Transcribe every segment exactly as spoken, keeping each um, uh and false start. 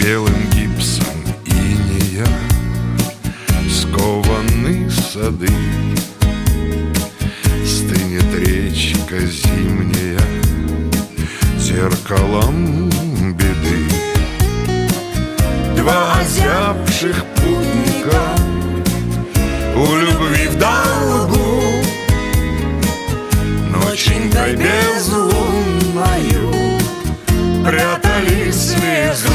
белым гипсом инея скованы сады. Стынет речка зимняя зеркалом беды. Два озябших путника у любви в долгу ноченькой безлунною прятали слезу.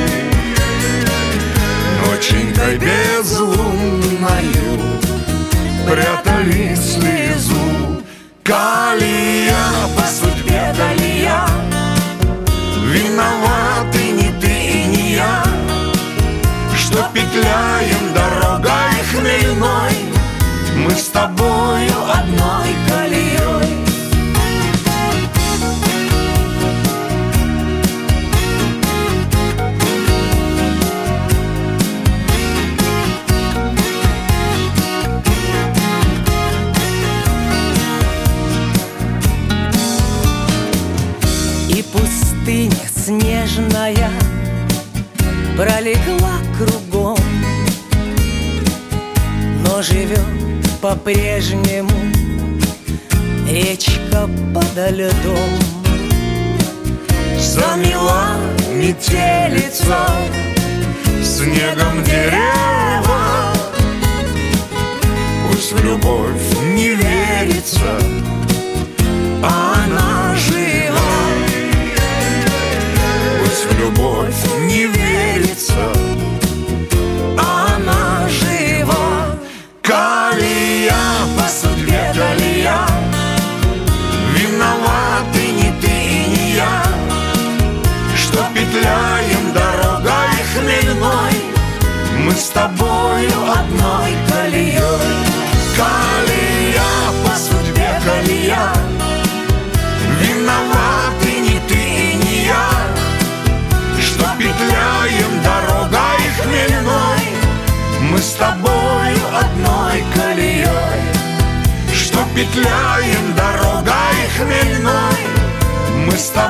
Ноченькой безлунною прятали слезу. Калия, по судьбе Калия, виноваты не ты и не я, что петляем дорогой хмельной, мы с тобою одной колеей. И пустыня снежная пролегла кругом, но живет по-прежнему речка подо льдом. Замела метелица снегом дерева. Пусть в любовь не верится, а она жива. Пусть в любовь не верится, а она жива. Калия, по судьбе Калия, виноваты не ты и не я, что петляем дорогой хмельной, мы с тобою одной колеей. Калия, по судьбе Калия, виноваты не ты и не я, что петляем дорогой хмельной, мы с тобою одной колеей. Что петляем дорогой хмельной, мы с тобой